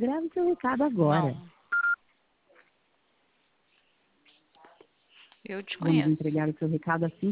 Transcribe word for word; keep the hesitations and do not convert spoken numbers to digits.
Grave seu recado agora. Não. Eu te Vamos conheço. entregar o seu recado assim